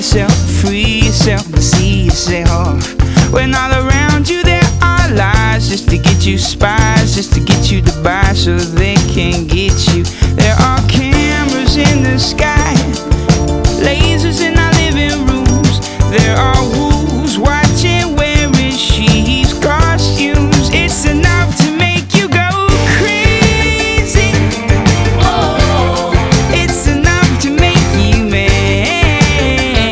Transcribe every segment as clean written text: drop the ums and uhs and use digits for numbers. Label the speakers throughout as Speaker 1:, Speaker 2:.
Speaker 1: yourself, free yourself, and see yourself. When all around you there are lies, just to get you, spies, just to get you to buy so they can get you. There are cameras in the sky, lasers in our living rooms. There are wolves watching, wearing sheep's costumes. It's enough to make you go crazy. Oh, it's enough to make you mad.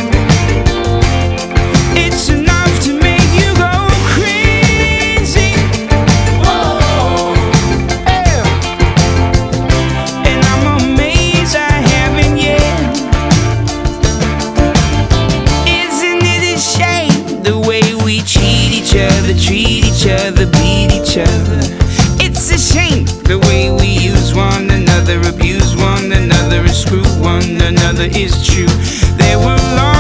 Speaker 1: It's enough to make you go crazy. Oh, yeah. And I'm amazed I haven't yet. Isn't it a shame the way we treat each other, beat each other? It's a shame the way we use one another, abuse one another, and screw one another. Is true. There were